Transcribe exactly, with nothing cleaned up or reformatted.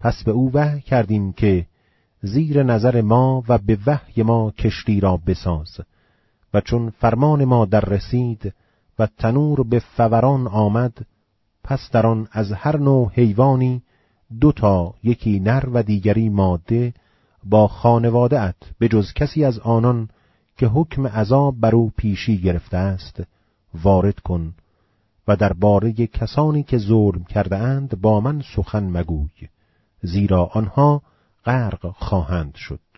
پس به او وحی کردیم که زیر نظر ما و به وحی ما کشتی را بساز. و چون فرمان ما در رسید و تنور به فوران آمد، پس در آن از هر نوع حیوانی دو تا، یکی نر و دیگری ماده، با خانواده ات به جز کسی از آنان که حکم عذاب بر او پیشی گرفته است وارد کن و در باره کسانی که ظلم کرده اند با من سخن مگوی، زیرا آنها غرق خواهند شد.